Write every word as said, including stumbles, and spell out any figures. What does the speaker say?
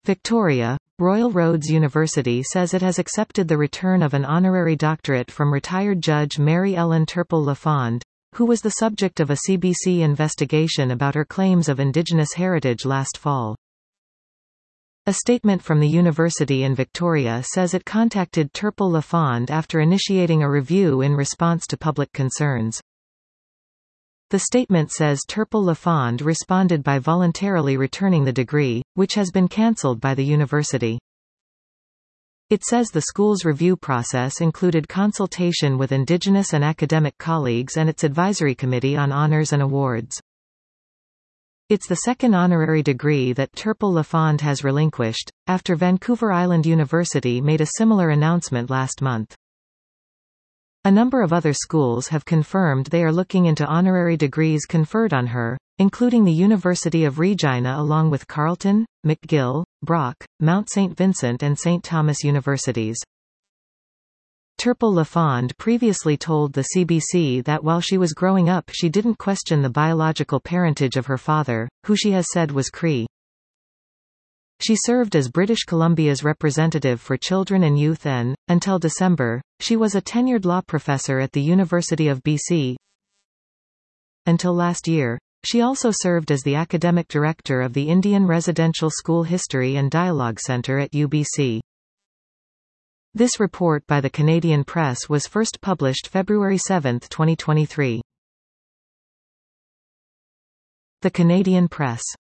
Victoria, Royal Roads University says it has accepted the return of an honorary doctorate from retired Judge Mary Ellen Turpel-Lafond, who was the subject of a C B C investigation about her claims of Indigenous heritage last fall. A statement from the university in Victoria says it contacted Turpel-Lafond after initiating a review in response to public concerns. The statement says Turpel-Lafond responded by voluntarily returning the degree, which has been cancelled by the university. It says the school's review process included consultation with Indigenous and academic colleagues and its advisory committee on honors and awards. It's the second honorary degree that Turpel-Lafond has relinquished, after Vancouver Island University made a similar announcement last month. A number of other schools have confirmed they are looking into honorary degrees conferred on her, including the University of Regina along with Carleton, McGill, Brock, Mount Saint Vincent and Saint Thomas universities. Turpel-Lafond previously told the C B C that while she was growing up she didn't question the biological parentage of her father, who she has said was Cree. She served as British Columbia's representative for children and youth and, until December, she was a tenured law professor at the University of B C. Until last year, she also served as the academic director of the Indian Residential School History and Dialogue Centre at U B C. This report by the Canadian Press was first published February seventh twenty twenty-three. The Canadian Press.